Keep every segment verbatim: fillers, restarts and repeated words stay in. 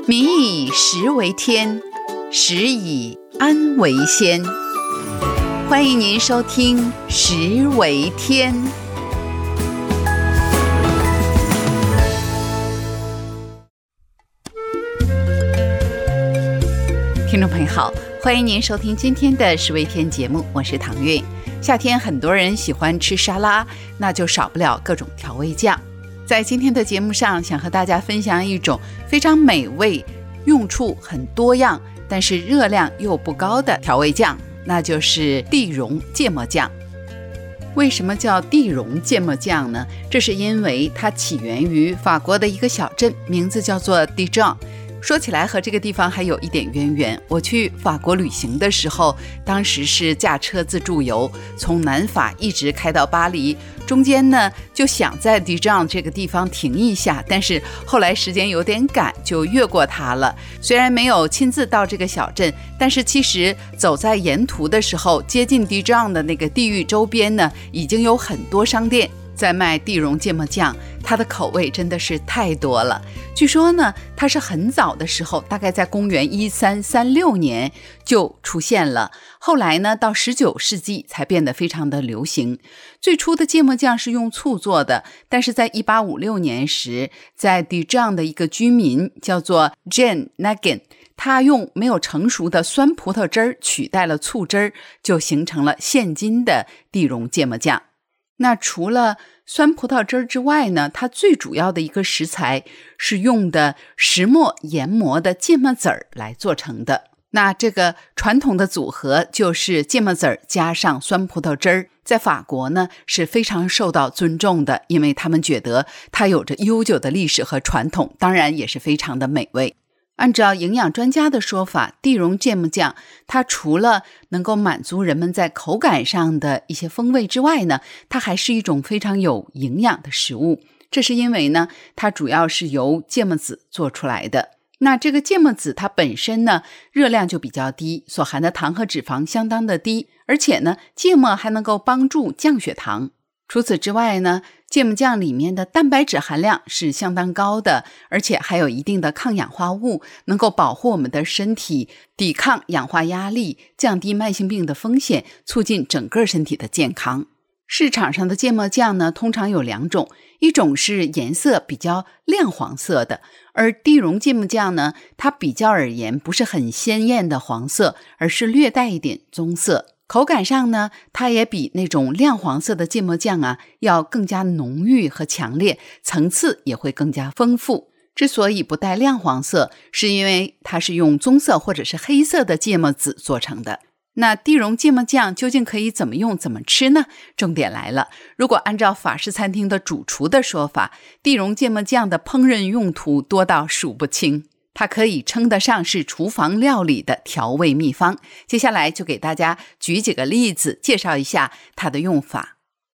民以食为天，食以安为先。欢迎您收听食为天。听众朋友好，欢迎您收听今天的食为天节目，我是唐韵。夏天很多人喜欢吃沙拉，那就少不了各种调味酱。在今天的节目上，想和大家分享一种非常美味、用处很多样，但是热量又不高的调味酱，那就是地蓉芥末酱。为什么叫地蓉芥末酱呢？这是因为它起源于法国的一个小镇，名字叫做 Dijon。说起来和这个地方还有一点渊源，我去法国旅行的时候，当时是驾车自助游，从南法一直开到巴黎，中间呢就想在 Dijon 这个地方停一下，但是后来时间有点赶，就越过它了。虽然没有亲自到这个小镇，但是其实走在沿途的时候，接近 Dijon 的那个地域周边呢，已经有很多商店在卖地蓉芥末酱，它的口味真的是太多了。据说呢，它是很早的时候，大概在公元一三三六年就出现了，后来呢，到十九世纪才变得非常的流行。最初的芥末酱是用醋做的，但是在一八五六年时，在 Dijon 的一个居民叫做 Jean Nagin， 他用没有成熟的酸葡萄汁儿取代了醋汁儿，就形成了现今的地蓉芥末酱。那除了酸葡萄汁之外呢，它最主要的一个食材是用的石磨研磨的芥末籽儿来做成的。那这个传统的组合就是芥末籽儿加上酸葡萄汁儿，在法国呢是非常受到尊重的，因为他们觉得它有着悠久的历史和传统，当然也是非常的美味。按照营养专家的说法，地蓉芥末酱它除了能够满足人们在口感上的一些风味之外呢，它还是一种非常有营养的食物。这是因为呢，它主要是由芥末籽做出来的。那这个芥末籽它本身呢，热量就比较低，所含的糖和脂肪相当的低，而且呢，芥末还能够帮助降血糖。除此之外呢，芥末酱里面的蛋白质含量是相当高的，而且还有一定的抗氧化物，能够保护我们的身体抵抗氧化压力，降低慢性病的风险，促进整个身体的健康。市场上的芥末酱呢，通常有两种，一种是颜色比较亮黄色的，而地蓉芥末酱呢，它比较而言不是很鲜艳的黄色，而是略带一点棕色。口感上呢，它也比那种亮黄色的芥末酱啊要更加浓郁和强烈，层次也会更加丰富。之所以不带亮黄色，是因为它是用棕色或者是黑色的芥末籽做成的。那地蓉芥末酱究竟可以怎么用怎么吃呢？重点来了，如果按照法式餐厅的主厨的说法，地蓉芥末酱的烹饪用途多到数不清，它可以称得上是厨房料理的调味秘方。接下来就给大家举几个例子，介绍一下它的用法。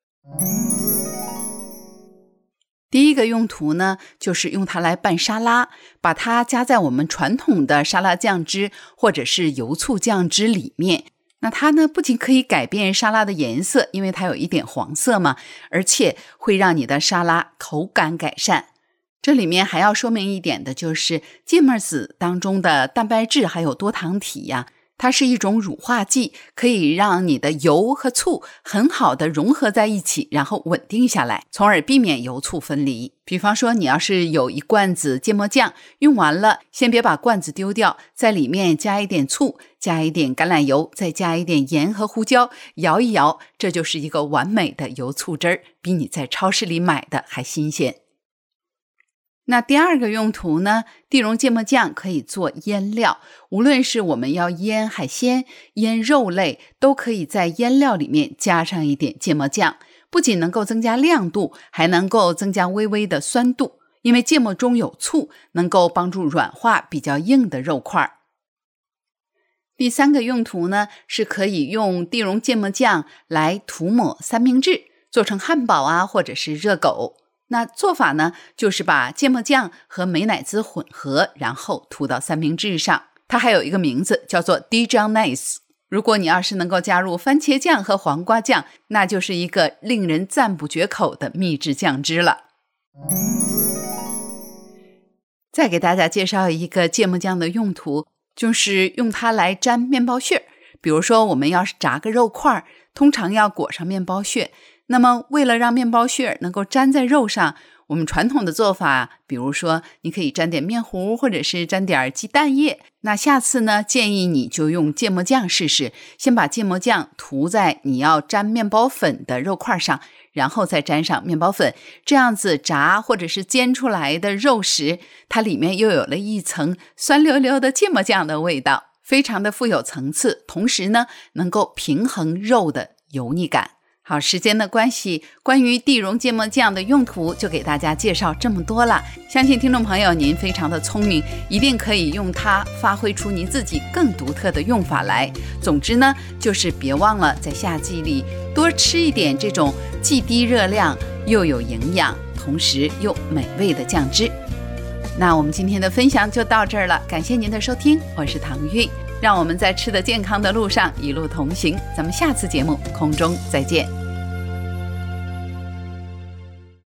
第一个用途呢，就是用它来拌沙拉，把它加在我们传统的沙拉酱汁或者是油醋酱汁里面。那它呢，不仅可以改变沙拉的颜色，因为它有一点黄色嘛，而且会让你的沙拉口感改善。这里面还要说明一点的就是芥末籽当中的蛋白质还有多糖体呀，它是一种乳化剂，可以让你的油和醋很好的融合在一起，然后稳定下来，从而避免油醋分离。比方说你要是有一罐子芥末酱，用完了先别把罐子丢掉，在里面加一点醋，加一点橄榄油，再加一点盐和胡椒，摇一摇，这就是一个完美的油醋汁儿，比你在超市里买的还新鲜。那第二个用途呢，地蓉芥末酱可以做腌料，无论是我们要腌海鲜、腌肉类，都可以在腌料里面加上一点芥末酱，不仅能够增加亮度，还能够增加微微的酸度，因为芥末中有醋，能够帮助软化比较硬的肉块。第三个用途呢，是可以用地蓉芥末酱来涂抹三明治，做成汉堡啊，或者是热狗。那做法呢，就是把芥末酱和美乃滋混合，然后涂到三明治上。它还有一个名字叫做 Dijonnaise。如果你要是能够加入番茄酱和黄瓜酱，那就是一个令人赞不绝口的秘制酱汁了。 再给大家介绍一个芥末酱的用途，就是用它来沾面包屑。比如说我们要是炸个肉块，通常要裹上面包屑，那么为了让面包屑能够粘在肉上，我们传统的做法，比如说你可以沾点面糊，或者是沾点鸡蛋液。那下次呢，建议你就用芥末酱试试，先把芥末酱涂在你要沾面包粉的肉块上，然后再沾上面包粉，这样子炸或者是煎出来的肉食，它里面又有了一层酸溜溜的芥末酱的味道，非常的富有层次，同时呢，能够平衡肉的油腻感。好，时间的关系，关于地溶芥末酱的用途就给大家介绍这么多了。相信听众朋友您非常的聪明，一定可以用它发挥出您自己更独特的用法来。总之呢，就是别忘了在夏季里多吃一点这种既低热量又有营养，同时又美味的酱汁。那我们今天的分享就到这儿了，感谢您的收听，我是唐韵，让我们在吃得健康的路上一路同行，咱们下次节目空中再见。